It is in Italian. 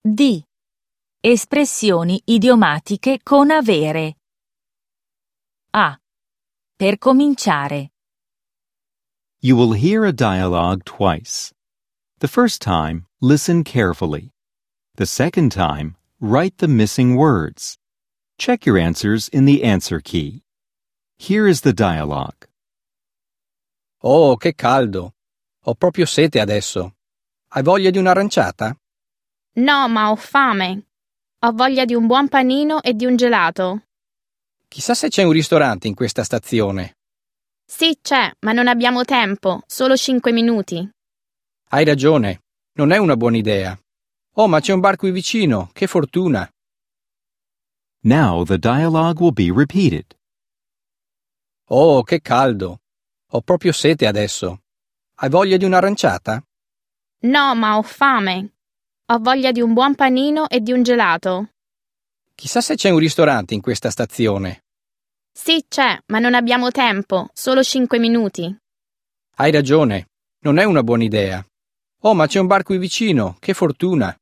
D. Espressioni idiomatiche con avere. A. Per cominciare. You will hear a dialogue twice. The first time, listen carefully. The second time, write the missing words. Check your answers in the answer key. Here is the dialogue. Oh, che caldo! Ho proprio sete adesso. Hai voglia di un'aranciata? No, ma ho fame. Ho voglia di un buon panino e di un gelato. Chissà se c'è un ristorante in questa stazione. Sì, c'è, ma non abbiamo tempo, solo 5 minuti. Hai ragione, non è una buona idea. Oh, ma c'è un bar qui vicino, che fortuna! Now the dialogue will be repeated. Oh, che caldo! Ho proprio sete adesso. Hai voglia di un'aranciata? No, ma ho fame. Ho voglia di un buon panino e di un gelato. Chissà se c'è un ristorante in questa stazione. Sì, c'è, ma non abbiamo tempo, solo 5 minuti. Hai ragione, non è una buona idea. Oh, ma c'è un bar qui vicino, che fortuna!